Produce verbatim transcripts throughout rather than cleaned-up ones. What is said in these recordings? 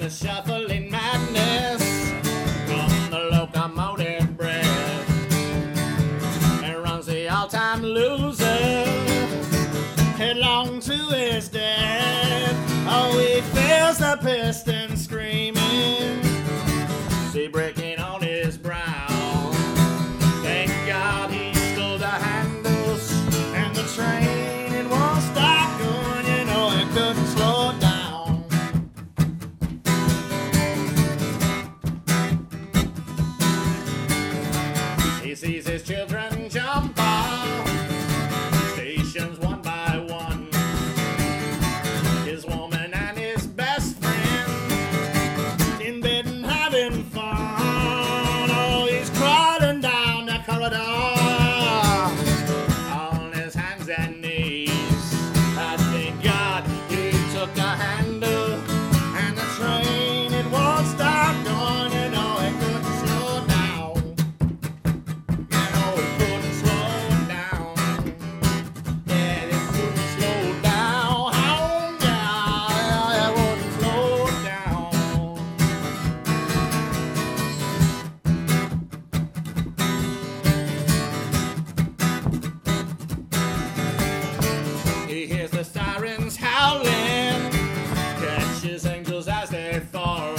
the shuffling madness from the locomotive breath. And runs the all-time loser headlong to his death. Oh, he feels the piston screaming, sea breaking on his brow. Thank God he stole the handles and the train, it won't stop going, you know it couldn't slow down. He sees his children jump off stations one by one. His woman and his best friend in bed and having fun. Oh, he's crawling down the corridor on his hands and knees. I thank God he took the handle and the train, it won't stop going, you know it couldn't slow down. You know it couldn't slow down. Yeah, it couldn't slow down. Oh, yeah, it wouldn't slow down. He hears the sirens howling, catches angels as they fall,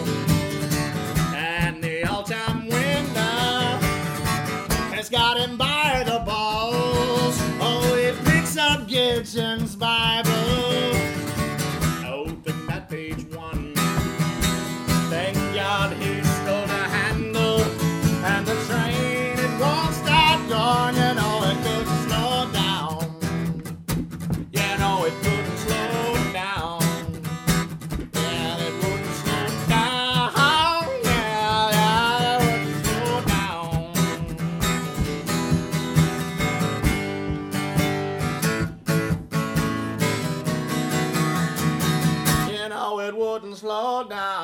and the all-time winner has got him by the balls. Oh, he picks up Gibson's Bible, open that page one. Thank God he stole the handle and the train, it won't stop going, you know it couldn't slow down. You know it couldn't slow down. Yeah, it wouldn't slow down. Yeah, yeah, it wouldn't slow down. You know it wouldn't slow down.